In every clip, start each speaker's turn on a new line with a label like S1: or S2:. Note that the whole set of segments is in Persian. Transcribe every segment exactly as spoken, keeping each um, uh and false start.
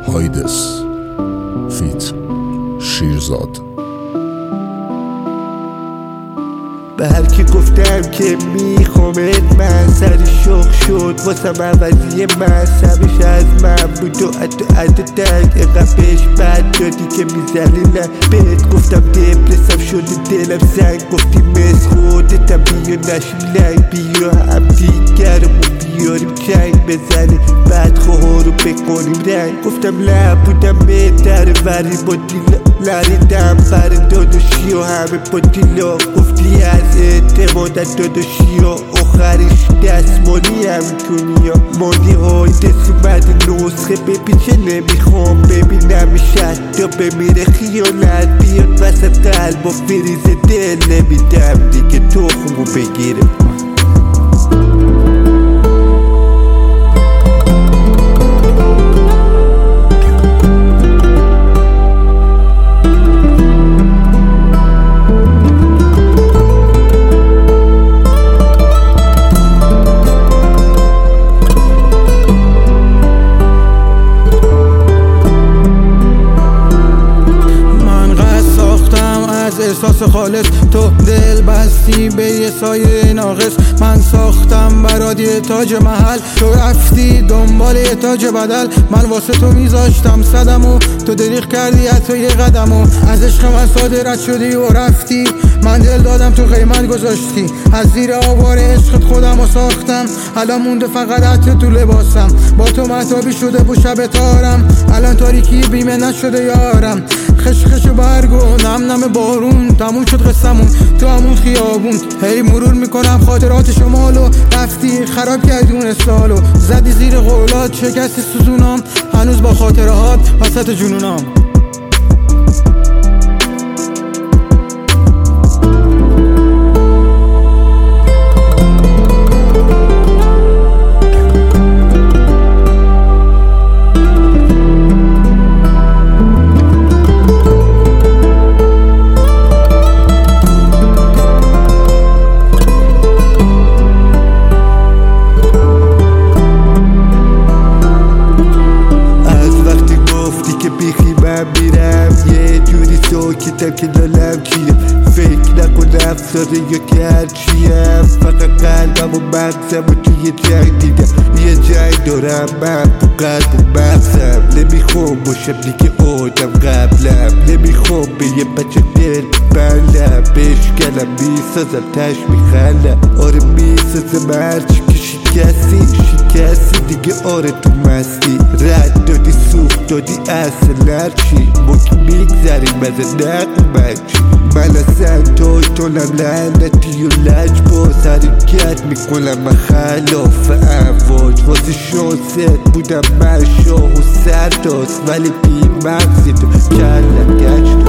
S1: هایدس فیت شیرزاد.
S2: به هر کی گفتم که میخوامت من سر شوق شد واسم عوضی مذهبش از من بود و عد عد دنگ اقب بهش بد دادی که میزنیلم بهت گفتم دپرسم شده دلم سنگ گفتی مثل خودتم بیا نشیم لنگ بیا هم دیگرمون بیاریم چنگ بزنیم بعد خواه رو بکنیم رنگ گفتم نبودم بهتر وری با دیلا لریدم بر داداشی و همه با دیلا گفتی از اعتمادت داداشی و آخرش دستمالی هم کنی یا مالی های دست اومد نسخه بپیچه نمیخوام ببینم شد یا بمیره خیانت بیاد وسط قلب و فریز دل نمیدم دیگه تخمو بگیره.
S3: احساس خالص تو دل بستی به یه سایه ناقص. من ساختم برات یه تاج محل تو رفتی دنبال یه تاج بدل. من واسه تو میذاشتم صدمو تو دریغ کردی حتی یه قدمو از عشق من صادرت شدی و رفتی. من دل دادم تو قیمت گذاشتی از زیر آوار عشقت خودمو ساختم. الان مونده فقط عطر تو لباسم با تو مهتابی شده بو شب تارم. الان تاریکی بیمه نشده یارم خش خش برگ و نم نم بارون تموم شد قصمون تو همون خیابون. هی مرور میکنم خاطرات شمالو رفتی خراب کردی اون سالو زدی زیر قولات شکستی سوزونام هنوز با خاطرات وسط جنونام.
S2: میرم یه جوری ساکتم که دلم کیه فکر نکن افساره یا کرچیم فقط قلبم و مغزم و توی جنگ دیدم یه جنگ دارم من با قلب و مغزم. نمیخوام باشم دیگه آدم قبلم نمیخوام به یه بچه دل بندم بشکنم میسازم تش میخندم آره میسازم هرچی که شکستی شکستی دیگه آره تو مستی رد دادی سوخت دادی اصل هرچی ما که میگذریم از نقمچی من اصلا توی تونم لعنتی و لج باز حرکت میکنم من خلاف امواج واسه شانست بودم من شاه و سرداست ولی بی مغزی تو کلم گشت.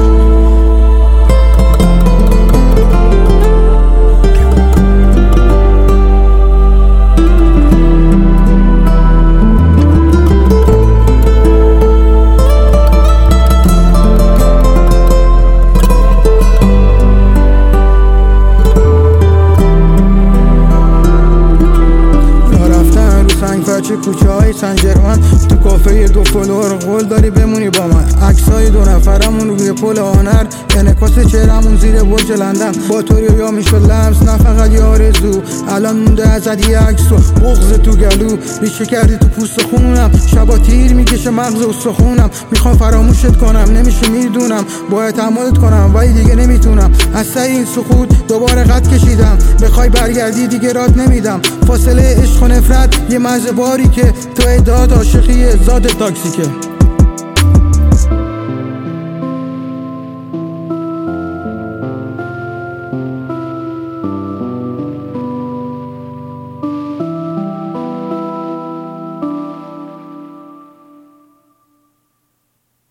S2: کوچه های سنجرمن تو کافه دو فلور قول داری بمونی با من. عکسای دو نفرمون روی پل آنر انعکاس چهرمون زیر برج لندن با تو یا میشد لمس نه فقط یه آرزو. الان مونده ازت یه عکس و بغض تو گلو ریشه کردی تو پوست خونم شبا تیر میکشه مغز و سخونم. میخوام فراموشت کنم نمیشه میدونم باید تحملت کنم ولی دیگه نمیتونم از سر این سقوط دوباره قد کشیدم بخوای برگردی دیگه رات نمیدم. فاصله عشق و نفرت یه مرز باری که تو ادعات عاشقی ذات تاکسیکه.